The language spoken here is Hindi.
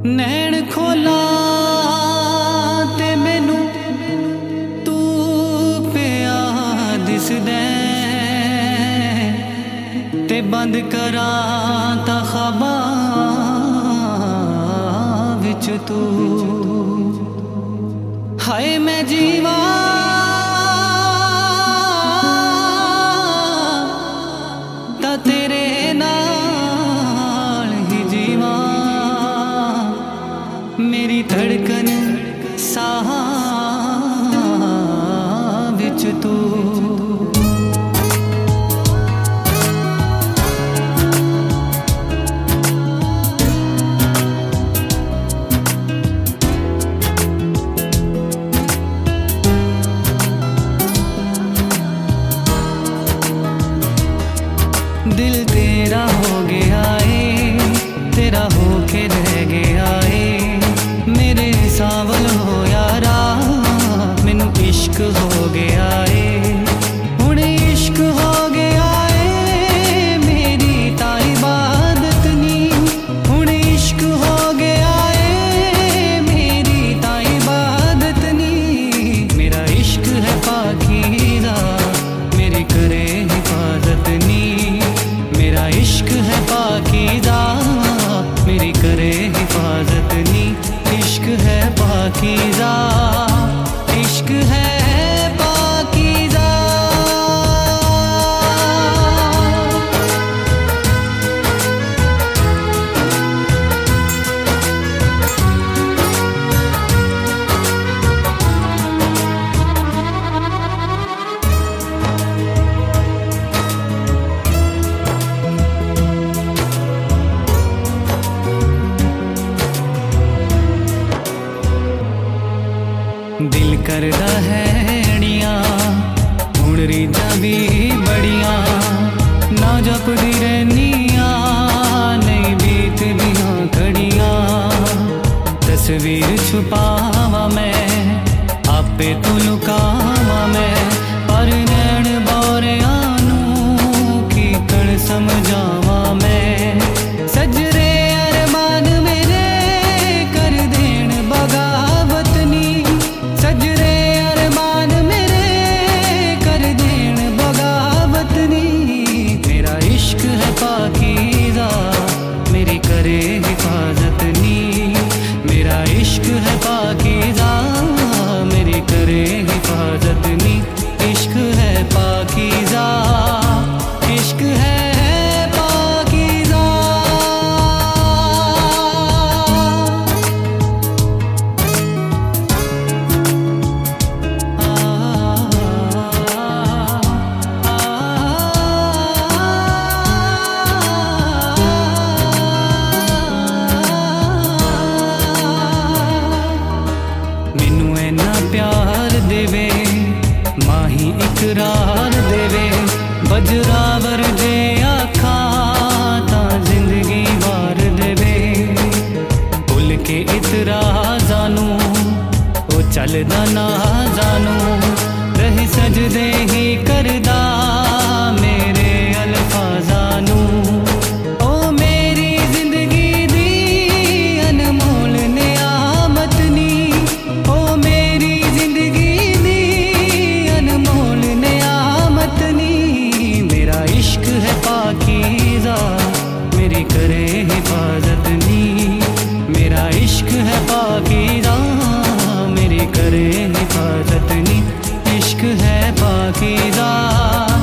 नैन खोला ते मैनू तू पिया दिसदे ते बंद करा ता ख्वाबां विच तू। हाय मैं जीवा ता तेरे नाल ही जीवा, मेरी धड़कन साह विच तू। दिल तेरा हो गया है, तेरा होके रह गया है। मेरे सावल हो यारा, मैनू इश्क हो गया है। हुण इश्क हो गया है, मेरी ता इबादत नी। हुण इश्क हो गया है, मेरी ता इबादत नी। मेरा इश्क है पाकीज़ा, मेरी करे हिफाजत नी। मेरा इश्क है पाकीज़ा, मेरी करे हिफाजत नी। इश्क है पाकीज़ा, इश्क है पाकीज़ा। दिल करदा है अड़ियां, हुण रीझां भी बड़ियां। ना जपदी रहनियां, नहीं बीतदियां घड़ियां। तस्वीर छुपावा मैं, आपे तो लुकावा मैं। पर नैन बोरियां नूं की कण समझावा मैं। सजरे अरमान मेरे कर देण बगावत नी। सजरे अरमान मेरे कर देण बगावत नी। मेरा इश्क है पाकीज़ा, मेरी करे हिफाजत नी। मेरा इश्क है पाकीज़ा, मेरी करे हिफाजत नी। इश्क है पाकीज़ा, इश्क है पाकीज़ा। मैनू ऐना प्यार देवे, माही इकरार देवे। बजरावर जे आखा ता जिंदगी वार देवे। भुल के इतराज़ानू ओ चलदा ना जानू। रह सजदे ही करदा मेरे अल्फाज़ानू। ओ मेरी जिंदगी दी अनमोल नियामत नी। ओ मेरी जिंदगी दी अनमोल नियामत नी। मेरा इश्क है पाकीज़ा, मेरी करे हिफाजत नी। मेरा इश्क है पाकीज़ा, मेरी करे हिफाजत नी। इश्क है पाकीज़ा।